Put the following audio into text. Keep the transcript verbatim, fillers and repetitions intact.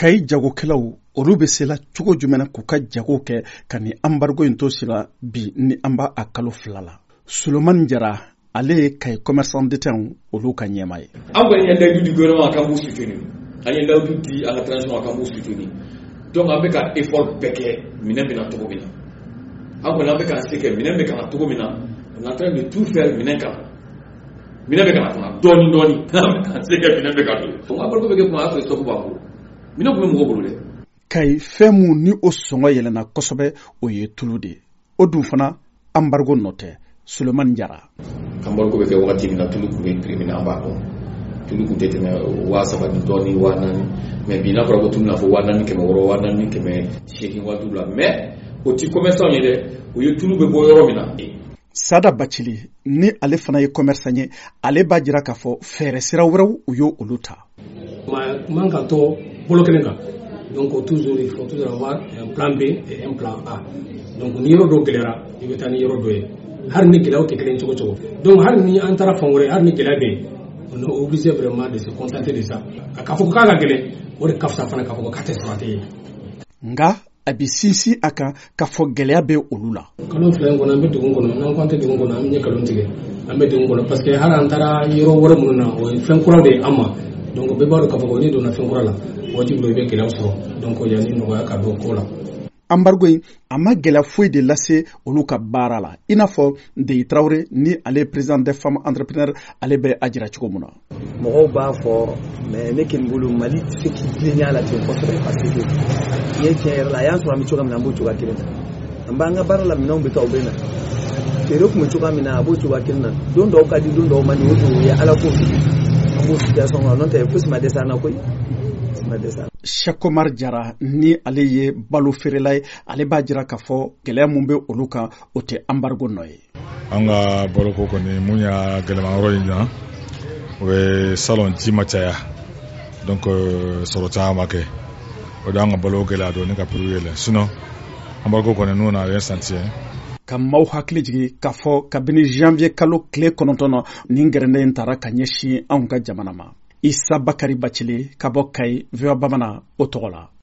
Kayi jagokɛlaw olu bɛ se la cogo jumɛn k'u ka jago kɛ ka ni embargo in to sira bi ni an b'a a kalo fila la. Solomani Jara ale ye Kayi commerçant d'État olu ka ɲɛmaa ye. An kɔni ye layidu di gouvernement kan b'u soutenir. An ye layidu di an ka transition kan b'u soutenir. Donc an bɛ ka effort bɛɛ kɛ minɛn bɛ na cogo min na. An kɔni an bɛ ka se kɛ minɛn bɛ ka na cogo min na. On est en train de tout faire minɛn kan. Minɛn bɛ ka na fana dɔɔni dɔɔni. An bɛ ka se kɛ minɛn bɛ ka don. Donc embargo bɛ kɛ kuma a y'a sɔrɔ stock b'a bolo. Minɛn kun bɛ mɔgɔw bolo dɛ. Kayi fɛn mun ni o sɔngɔ yɛlɛnna kosɛbɛ o ye tulu de. O dun fana embargo nɔ tɛ. Solomani Jara. Embargo bɛ kɛ wagati min na tulu kun bɛ prix min na an b'a dɔn. Tulu kun tɛ tɛmɛ waa saba ni dɔɔni waa naani. Mais bi n'a fɔra ko tulu na fɔ waa naani kɛmɛ wɔɔrɔ waa naani kɛmɛ seegin waa duuru la. Mais o ti commerçant ye dɛ. O ye tulu bɛ bɔ yɔrɔ min na. Sada Bacili ni ale fana ye commerçant ye ale b'a jira k'a fɔ fɛɛrɛ sira wɛrɛw u y'o olu ta. Man ka to bolo kelen kan. Donc toujours il faut toujours avoir un plan B et un plan A. Donc ni yɔrɔ dɔ gɛlɛyara i bɛ taa ni yɔrɔ dɔ ye. Hari ni gɛlɛyaw tɛ kelen cogo cogo. Donc hari ni an taara fan wɛrɛ hari ni gɛlɛya bɛ yen on est obligé vraiment de se contenter de ça. A k'a fɔ k'a ka gɛlɛn o de ka fisa fana k'a fɔ k'a tɛ sɔrɔ a tɛ ye. Nka a bɛ sinsin a kan k'a fɔ gɛlɛya bɛ olu la. Kalo fila in kɔnɔ an bɛ degun kɔnɔ n'an ko an tɛ degun kɔnɔ an bɛ nkalon tigɛ an bɛ degun kɔnɔ parce que hari an taara yɔrɔ wɛrɛ minnu na o ye fɛn kuraw de ye an ma. Donc bɛɛ b'a dɔn k'a fɔ ko n'i donna fɛn kura la waati dɔ i bɛ gɛlɛya sɔrɔ donc yanni nɔgɔya ka don ko la. Embargo in a ma gɛlɛya foyi de lase olu ka baara la i n'a fɔ Ndeyi Tarawele ni ale président des femmes entrepreneurs ale bɛ a jira cogo min na. Mɔgɔw b'a fɔ mais ne kɔni bolo Mali tɛ se k'i tilenya la ten kosɛbɛ parce que n ye tiɲɛ yɛrɛ la a y'an sɔrɔ an bɛ cogoya min na an b'o cogoya kelen na an b'an ka baara la minɛnw bɛ taa u bɛ na feere kun bɛ cogoya min na a b'o cogoya kelen na don dɔw ka di don dɔw man di o don o ye ala ko an b'o situation kɔnɔ n'o tɛ fosi ma dɛsɛ an na koyi. Cheikh Omar Jara ni ale ye balo feerela ye ale b'a jira k'a fɔ gɛlɛya mun bɛ olu kan o tɛ embargo nɔ ye. An ka baloko kɔni mun y'a gɛlɛma yɔrɔ in na o ye salon ji ma caya donc sɔrɔ caman ma kɛ o de an ka balo gɛlɛya dɔɔni ka prix yɛlɛ sinon embargo kɔni n'o na rien senti. Ka maaw hakili jigin k'a fɔ kabini janvier kalo tile kɔnɔntɔn na nin gɛrɛndɛ in taara ka ɲɛsin anw ka jamana ma. Isa Bakari Bacili ka bɔ Kayi V O A Bamanan o tɔgɔ la.